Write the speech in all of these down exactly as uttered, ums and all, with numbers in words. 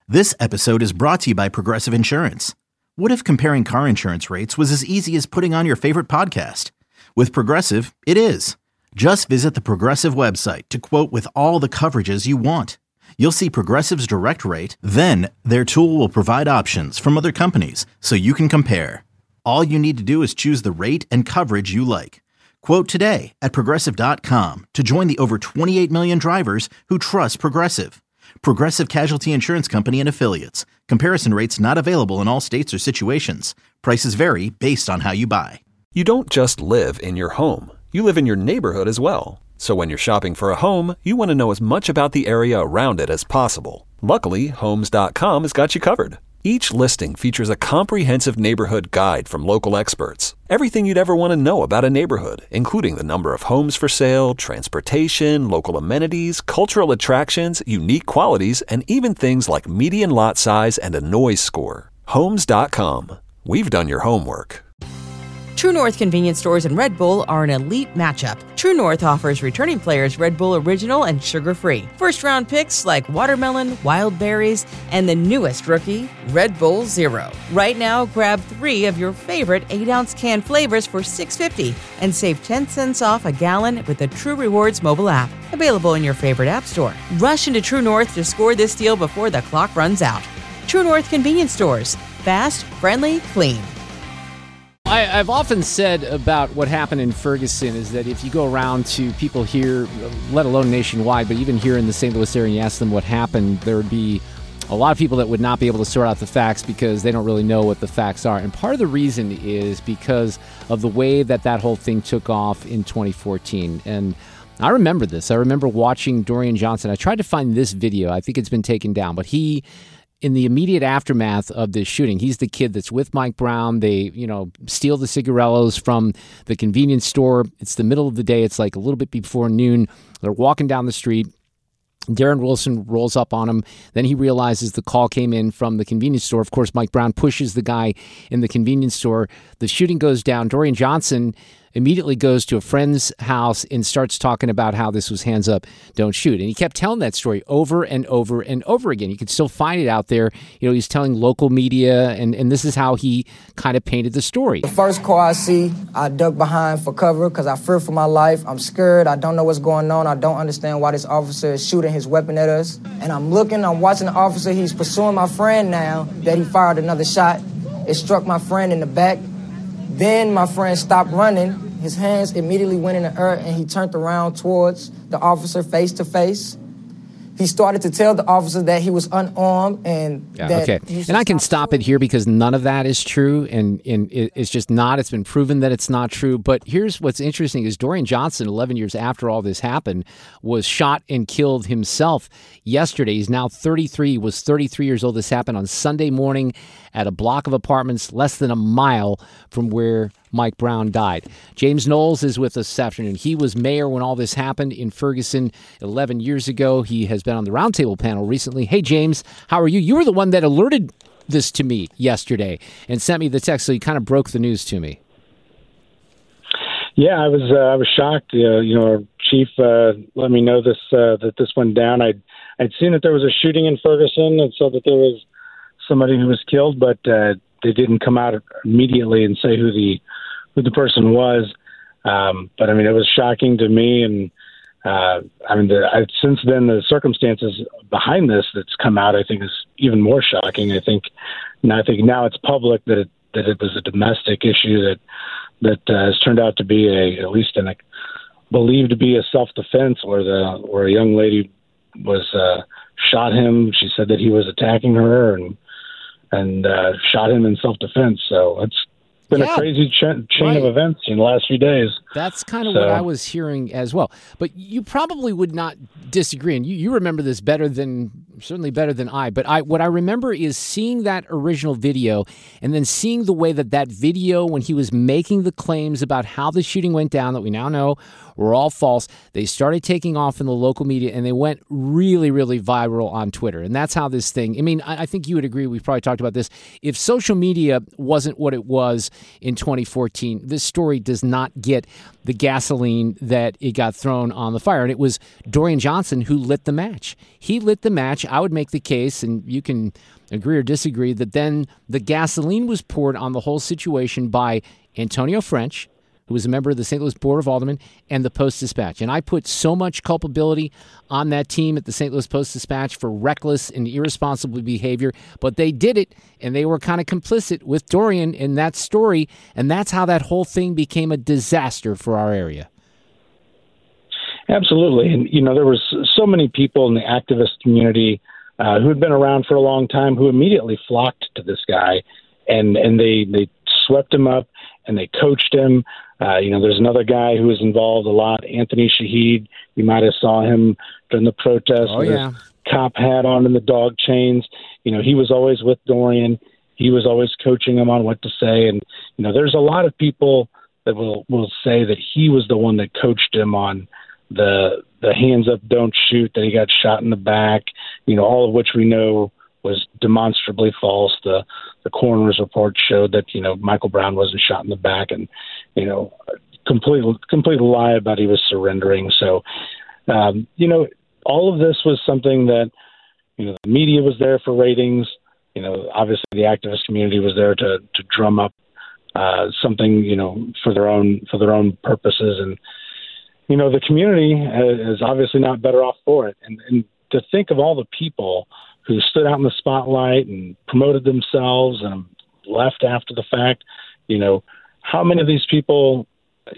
This episode is brought to you by Progressive Insurance. What if comparing car insurance rates was as easy as putting on your favorite podcast? With Progressive, it is. Just visit the Progressive website to quote with all the coverages you want. You'll see Progressive's direct rate, then their tool will provide options from other companies so you can compare. All you need to do is choose the rate and coverage you like. Quote today at progressive dot com to join the over twenty-eight million drivers who trust Progressive. Progressive Casualty Insurance Company and Affiliates. Comparison rates not available in all states or situations. Prices vary based on how you buy. You don't just live in your home. You live in your neighborhood as well. So when you're shopping for a home, you want to know as much about the area around it as possible. Luckily, Homes dot com has got you covered. Each listing features a comprehensive neighborhood guide from local experts. Everything you'd ever want to know about a neighborhood, including the number of homes for sale, transportation, local amenities, cultural attractions, unique qualities, and even things like median lot size and a noise score. Homes dot com. We've done your homework. True North convenience stores and Red Bull are an elite matchup. True North offers returning players Red Bull Original and sugar-free. First-round picks like watermelon, wild berries, and the newest rookie, Red Bull Zero. Right now, grab three of your favorite eight-ounce can flavors for six dollars and fifty cents and save ten cents off a gallon with the True Rewards mobile app. Available in your favorite app store. Rush into True North to score this deal before the clock runs out. True North convenience stores. Fast, friendly, clean. I, I've often said about what happened in Ferguson is that if you go around to people here, let alone nationwide, but even here in the Saint Louis area, and you ask them what happened, there would be a lot of people that would not be able to sort out the facts because they don't really know what the facts are. And part of the reason is because of the way that that whole thing took off in twenty fourteen. And I remember this. I remember watching Dorian Johnson. I tried to find this video. I think it's been taken down, but he... in the immediate aftermath of this shooting, he's the kid that's with Mike Brown. They, you know, steal the cigarellos from the convenience store. It's the middle of the day. It's like a little bit before noon. They're walking down the street. Darren Wilson rolls up on him. Then he realizes the call came in from the convenience store. Of course, Mike Brown pushes the guy in the convenience store. The shooting goes down. Dorian Johnson immediately goes to a friend's house and starts talking about how this was hands up, don't shoot. And he kept telling that story over and over and over again. You can still find it out there. You know, he's telling local media, and, and this is how he kind of painted the story. The first car I see, I duck behind for cover because I fear for my life. I'm scared. I don't know what's going on. I don't understand why this officer is shooting his weapon at us. And I'm looking, I'm watching the officer. He's pursuing my friend now that he fired another shot. It struck my friend in the back. Then my friend stopped running. His hands immediately went in the air, and he turned around towards the officer face to face. He started to tell the officer that he was unarmed and yeah, that... Okay, and I can stop it here because none of that is true, and, and it's just not. It's been proven that it's not true. But here's what's interesting is Dorian Johnson, eleven years after all this happened, was shot and killed himself yesterday. He's now thirty-three. He was thirty-three years old. This happened on Sunday morning at a block of apartments less than a mile from where Mike Brown died. James Knowles is with us this afternoon. He was mayor when all this happened in Ferguson eleven years ago. He has been on the roundtable panel recently. Hey, James, how are you? You were the one that alerted this to me yesterday and sent me the text, so you kind of broke the news to me. Yeah, I was uh, I was shocked. Uh, you know, our chief uh, let me know this uh, that this went down. I'd I'd seen that there was a shooting in Ferguson, and so that there was somebody who was killed, but uh, they didn't come out immediately and say who the who the person was. Um, but I mean, it was shocking to me, and uh, I mean, the, I, since then the circumstances behind this that's come out, I think, is even more shocking. I think, and I think now it's public that it that it was a domestic issue that that uh, has turned out to be a at least an, a, believed to be a self-defense, where the where a young lady was uh, shot him. She said that he was attacking her and and uh, shot him in self-defense. So it's been yeah, a crazy ch- chain right. of events in the last few days. That's kind of so. what I was hearing as well. But you probably would not disagree, and you, you remember this better than, certainly better than I, but I what I remember is seeing that original video and then seeing the way that that video, when he was making the claims about how the shooting went down that we now know were all false. They started taking off in the local media, and they went really, really viral on Twitter. And that's how this thing, I mean, I, I think you would agree, we've probably talked about this. If social media wasn't what it was in twenty fourteen, this story does not get the gasoline that it got thrown on the fire. And it was Dorian Johnson who lit the match. He lit the match. I would make the case, and you can agree or disagree, that then the gasoline was poured on the whole situation by Antonio French, who was a member of the Saint Louis Board of Aldermen, and the Post-Dispatch. And I put so much culpability on that team at the Saint Louis Post-Dispatch for reckless and irresponsible behavior, but they did it, and they were kind of complicit with Dorian in that story, and that's how that whole thing became a disaster for our area. Absolutely. And, you know, there was so many people in the activist community uh, who had been around for a long time who immediately flocked to this guy, and, and they, they swept him up, and they coached him. Uh, you know, there's another guy who was involved a lot, Anthony Shahid. You might have saw him during the protest oh, with yeah. his cop hat on and the dog chains. You know, he was always with Dorian. He was always coaching him on what to say. And, you know, there's a lot of people that will, will say that he was the one that coached him on the the hands up, don't shoot, that he got shot in the back, you know, all of which we know was demonstrably false. The the coroner's report showed that, you know, Michael Brown wasn't shot in the back, and, you know, complete, complete lie about he was surrendering. So, um, you know, all of this was something that, you know, the media was there for ratings. You know, obviously the activist community was there to, to drum up uh, something, you know, for their own, for their own purposes. And, you know, the community is obviously not better off for it. And, and to think of all the people who stood out in the spotlight and promoted themselves and left after the fact, you know, how many of these people,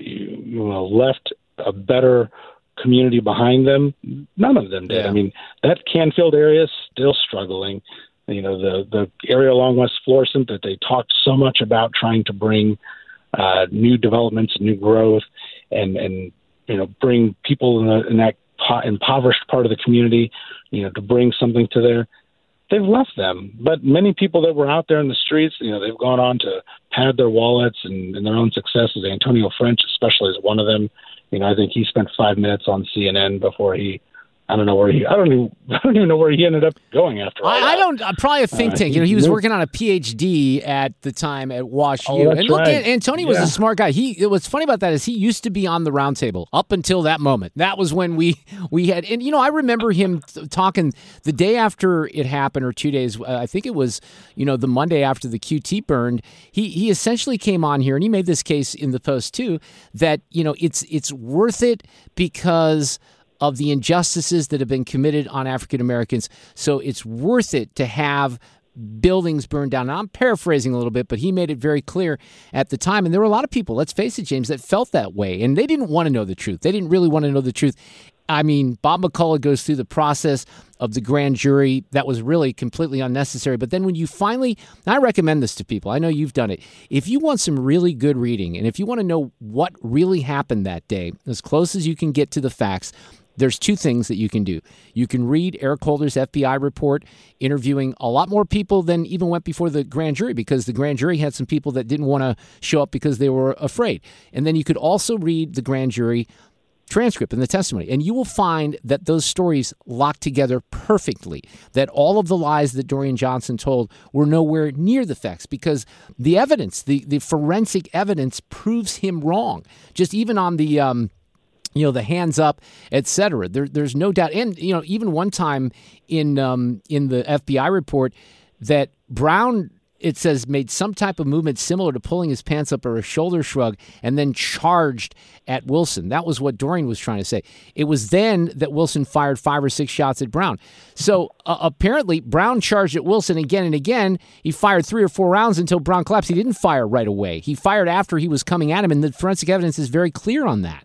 you know, left a better community behind them? None of them did. Yeah. I mean, that Canfield area is still struggling. You know, the, the area along West Florissant that they talked so much about trying to bring uh, new developments, new growth, and, and, you know, bring people in, the, in that po- impoverished part of the community, you know, to bring something to there. They've left them. But many people that were out there in the streets, you know, they've gone on to pad their wallets and, and their own successes. Antonio French especially is one of them. You know, I think he spent five minutes on C N N before he, I don't know where he, I don't even, I don't even know where he ended up going after all I, that. I don't, uh, probably a think Uh, tank. he- You know, he was he- working on a P H D at the time at Wash Oh, U. that's And look, right. An- Antonio was Yeah. a smart guy. He, what's funny about that is he used to be on the roundtable up until that moment. That was when we, we had, and you know, I remember him th- talking the day after it happened, or two days, uh, I think it was, you know, the Monday after the Q T burned. He, he essentially came on here and he made this case in the Post too, that, you know, it's, it's worth it because of the injustices that have been committed on African Americans. So it's worth it to have buildings burned down. Now, I'm paraphrasing a little bit, but he made it very clear at the time. And there were a lot of people, let's face it, James, that felt that way. And they didn't want to know the truth. They didn't really want to know the truth. I mean, Bob McCullough goes through the process of the grand jury. That was really completely unnecessary. But then when you finally, and I recommend this to people, I know you've done it. If you want some really good reading, and if you want to know what really happened that day, as close as you can get to the facts, there's two things that you can do. You can read Eric Holder's F B I report, interviewing a lot more people than even went before the grand jury, because the grand jury had some people that didn't want to show up because they were afraid. And then you could also read the grand jury transcript and the testimony, and you will find that those stories lock together perfectly, that all of the lies that Dorian Johnson told were nowhere near the facts, because the evidence, the, the forensic evidence proves him wrong. Just even on the... Um, you know, the hands up, et cetera. There, there's no doubt. And, you know, even one time in um, in the F B I report that Brown, it says, made some type of movement similar to pulling his pants up or a shoulder shrug and then charged at Wilson. That was what Dorian was trying to say. It was then that Wilson fired five or six shots at Brown. So uh, apparently Brown charged at Wilson again and again. He fired three or four rounds until Brown collapsed. He didn't fire right away. He fired after he was coming at him, and the forensic evidence is very clear on that.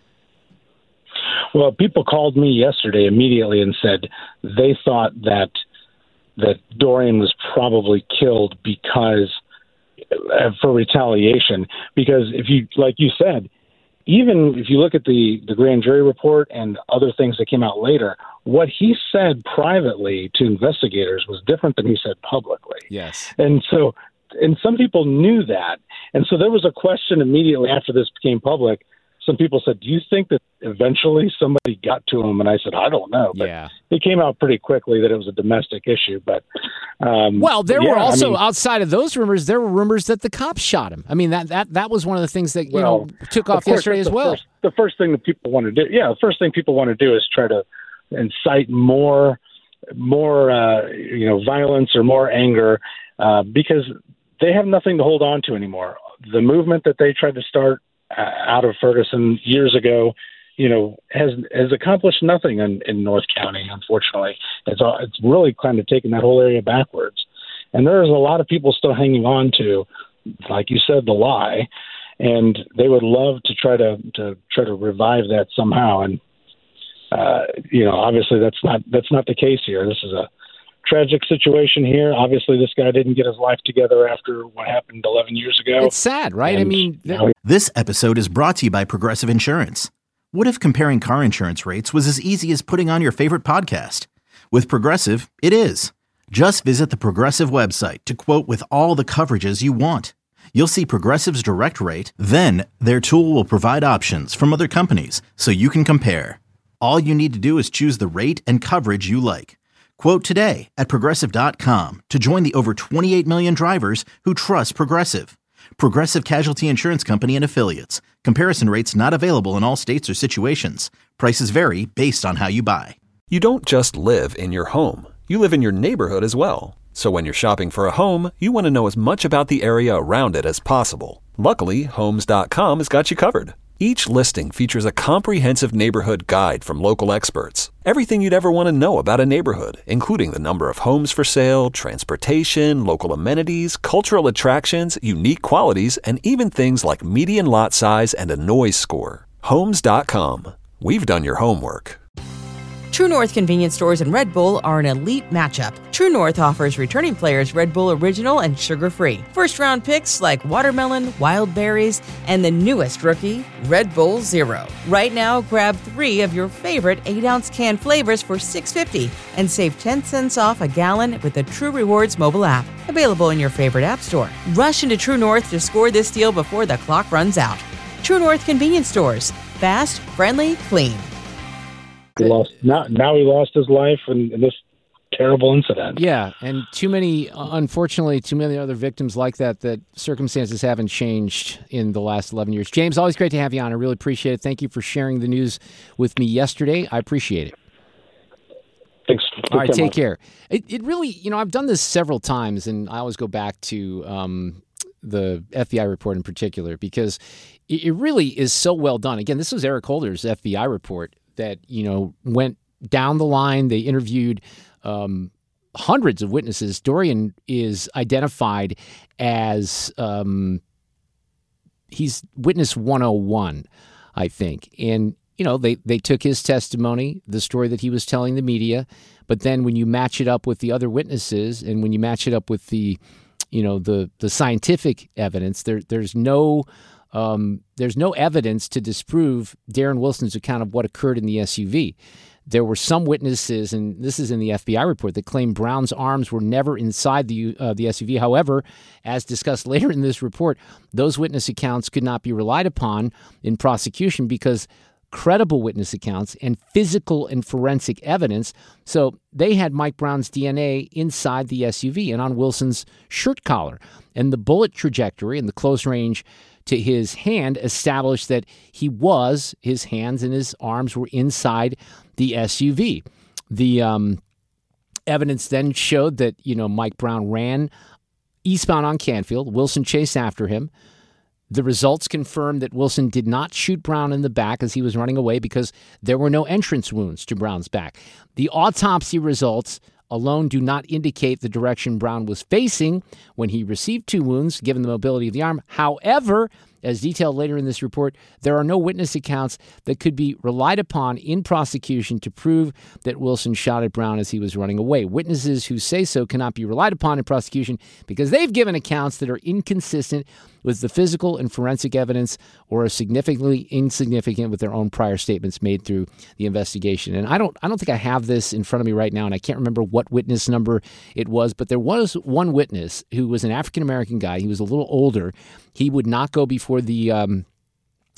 Well, people called me yesterday immediately and said they thought that that Dorian was probably killed because uh, for retaliation. Because if you, like you said, even if you look at the, the grand jury report and other things that came out later, what he said privately to investigators was different than he said publicly. Yes. And so, and some people knew that. And so there was a question immediately after this became public. some people said, do you think that eventually somebody got to him? And I said, I don't know. But yeah. it came out pretty quickly that it was a domestic issue. But um, Well, there yeah, were also, I mean, outside of those rumors, there were rumors that the cops shot him. I mean, that that, that was one of the things that, you well, know, took off of course, yesterday that's as the well. First, the first thing that people want to do, yeah, the first thing people want to do is try to incite more, more, uh, you know, violence or more anger uh, because they have nothing to hold on to anymore. The movement that they tried to start uh, out of Ferguson years ago, you know, has has accomplished nothing in, in North County, unfortunately. It's all, it's really kind of taken that whole area backwards. And there's a lot of people still hanging on to, like you said, the lie, and they would love to try to, to try to revive that somehow. And uh, you know, obviously that's not that's not the case here. This is a tragic situation here. Obviously, this guy didn't get his life together after what happened eleven years ago. It's sad, right? And, I mean, you know, This episode is brought to you by Progressive Insurance. What if comparing car insurance rates was as easy as putting on your favorite podcast? With Progressive, it is. Just visit the Progressive website to quote with all the coverages you want. You'll see Progressive's direct rate, then their tool will provide options from other companies so you can compare. All you need to do is choose the rate and coverage you like. Quote today at Progressive dot com to join the over twenty-eight million drivers who trust Progressive. Progressive Casualty Insurance Company and Affiliates. Comparison rates not available in all states or situations. Prices vary based on how you buy. You don't just live in your home. You live in your neighborhood as well. So when you're shopping for a home, you want to know as much about the area around it as possible. Luckily, Homes dot com has got you covered. Each listing features a comprehensive neighborhood guide from local experts. Everything you'd ever want to know about a neighborhood, including the number of homes for sale, transportation, local amenities, cultural attractions, unique qualities, and even things like median lot size and a noise score. Homes dot com. We've done your homework. True North convenience stores and Red Bull are an elite matchup. True North offers returning players Red Bull Original and sugar-free. First-round picks like watermelon, wild berries, and the newest rookie, Red Bull Zero. Right now, grab three of your favorite eight-ounce can flavors for six dollars and fifty cents and save ten cents off a gallon with the True Rewards mobile app. Available in your favorite app store. Rush into True North to score this deal before the clock runs out. True North convenience stores. Fast, friendly, clean. He lost, now, now he lost his life in, in this terrible incident. Yeah, and too many, unfortunately, too many other victims like that, that circumstances haven't changed in the last eleven years. James, always great to have you on. I really appreciate it. Thank you for sharing the news with me yesterday. I appreciate it. Thanks. All right, take care. It, it really, you know, I've done this several times, and I always go back to um, the F B I report in particular, because it, it really is so well done. Again, this was Eric Holder's F B I report that, you know, went down the line. They interviewed um, hundreds of witnesses. Dorian is identified as um, he's witness one oh one, I think. And, you know, they, they took his testimony, the story that he was telling the media, but then when you match it up with the other witnesses and when you match it up with the, you know, the, the scientific evidence, there there's no Um, there's no evidence to disprove Darren Wilson's account of what occurred in the S U V. There were some witnesses, and this is in the F B I report, that claim Brown's arms were never inside the uh, the S U V. However, as discussed later in this report, those witness accounts could not be relied upon in prosecution because credible witness accounts and physical and forensic evidence. So they had Mike Brown's D N A inside the S U V and on Wilson's shirt collar. And the bullet trajectory and the close range to his hand established that he was, his hands and his arms were inside the S U V. The um, evidence then showed that, you know, Mike Brown ran eastbound on Canfield. Wilson chased after him. The results confirmed that Wilson did not shoot Brown in the back as he was running away because there were no entrance wounds to Brown's back. The autopsy results alone do not indicate the direction Brown was facing when he received two wounds, given the mobility of the arm. However, as detailed later in this report, there are no witness accounts that could be relied upon in prosecution to prove that Wilson shot at Brown as he was running away. Witnesses who say so cannot be relied upon in prosecution because they've given accounts that are inconsistent with the physical and forensic evidence or are significantly insignificant with their own prior statements made through the investigation. And I don't I don't think I have this in front of me right now, and I can't remember what witness number it was, but there was one witness who was an African-American guy. He was a little older. He would not go before the um,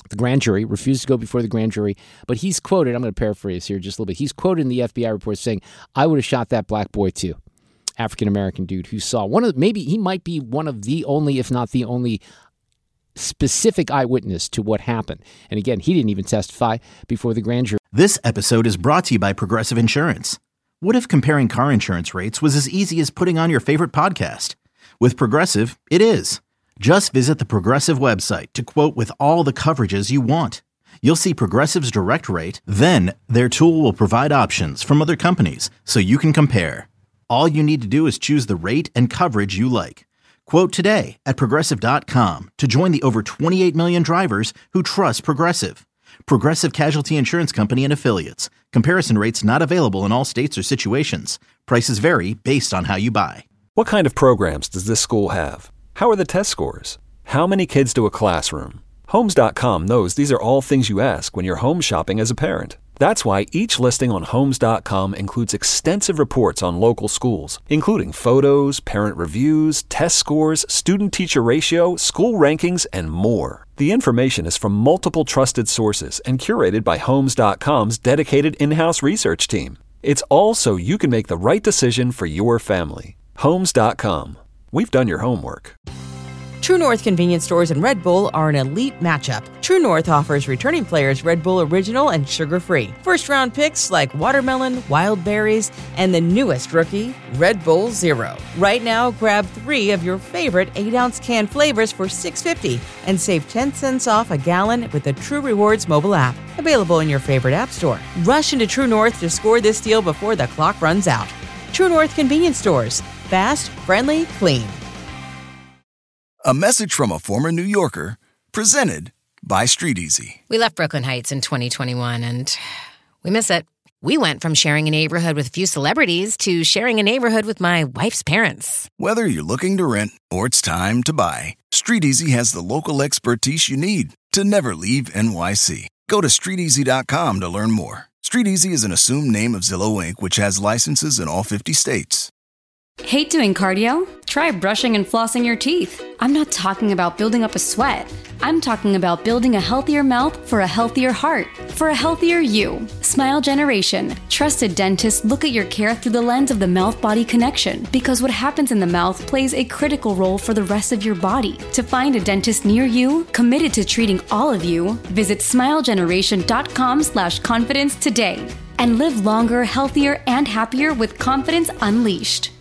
The grand jury refused to go before the grand jury, but he's quoted, I'm going to paraphrase here just a little bit. He's quoted in the F B I report saying, I would have shot that black boy too. African-American dude who saw one of, maybe he might be one of the only, if not the only specific eyewitness to what happened. And again, he didn't even testify before the grand jury. This episode is brought to you by Progressive Insurance. What if comparing car insurance rates was as easy as putting on your favorite podcast? With Progressive, it is. Just visit the Progressive website to quote with all the coverages you want. You'll see Progressive's direct rate, then their tool will provide options from other companies so you can compare. All you need to do is choose the rate and coverage you like. Quote today at Progressive dot com to join the over twenty-eight million drivers who trust Progressive. Progressive Casualty Insurance Company and Affiliates. Comparison rates not available in all states or situations. Prices vary based on how you buy. What kind of programs does this school have? How are the test scores? How many kids to a classroom? Homes dot com knows these are all things you ask when you're home shopping as a parent. That's why each listing on Homes dot com includes extensive reports on local schools, including photos, parent reviews, test scores, student-teacher ratio, school rankings, and more. The information is from multiple trusted sources and curated by Homes dot com's dedicated in-house research team. It's all so you can make the right decision for your family. Homes dot com. We've done your homework. True North convenience stores and Red Bull are an elite matchup. True North offers returning players Red Bull Original and sugar-free. First-round picks like watermelon, wild berries, and the newest rookie, Red Bull Zero. Right now, grab three of your favorite eight-ounce can flavors for six dollars and fifty cents and save ten cents off a gallon with the True Rewards mobile app. Available in your favorite app store. Rush into True North to score this deal before the clock runs out. True North convenience stores. Fast, friendly, clean. A message from a former New Yorker, presented by Street Easy. We left Brooklyn Heights in twenty twenty-one, and we miss it. We went from sharing a neighborhood with a few celebrities to sharing a neighborhood with my wife's parents. Whether you're looking to rent or it's time to buy, Street Easy has the local expertise you need to never leave N Y C. Go to street easy dot com to learn more. Street Easy is an assumed name of Zillow Incorporated, which has licenses in all fifty states. Hate doing cardio? Try brushing and flossing your teeth. I'm not talking about building up a sweat. I'm talking about building a healthier mouth for a healthier heart, for a healthier you. Smile Generation. Trusted dentists look at your care through the lens of the mouth-body connection, because what happens in the mouth plays a critical role for the rest of your body. To find a dentist near you, committed to treating all of you, visit smile generation dot com slash confidence today. And live longer, healthier, and happier with confidence unleashed.